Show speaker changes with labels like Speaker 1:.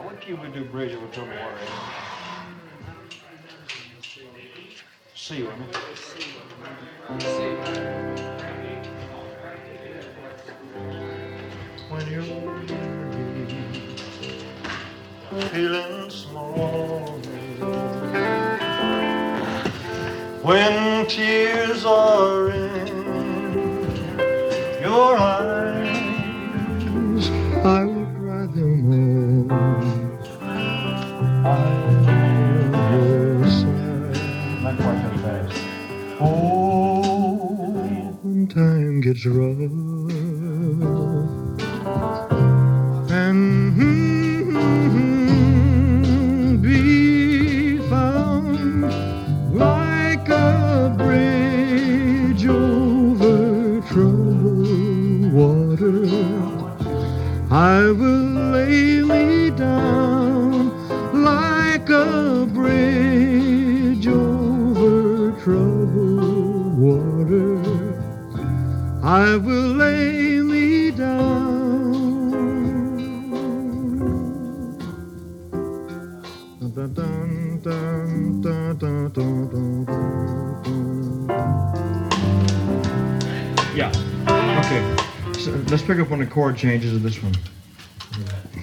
Speaker 1: what key we do bridge over troubled water in? C, wasn't it? When you're feeling small, when tears are in your eyes, I would dry them all. I will sigh. Not quite that fast. Oh, when time gets rough and be found like a bridge over troubled water. I will lay me down like a bridge over troubled water. I will lay me down. Dun, dun, dun, dun, dun, dun, dun, dun. Yeah. Okay. So let's pick up on the chord changes of this one.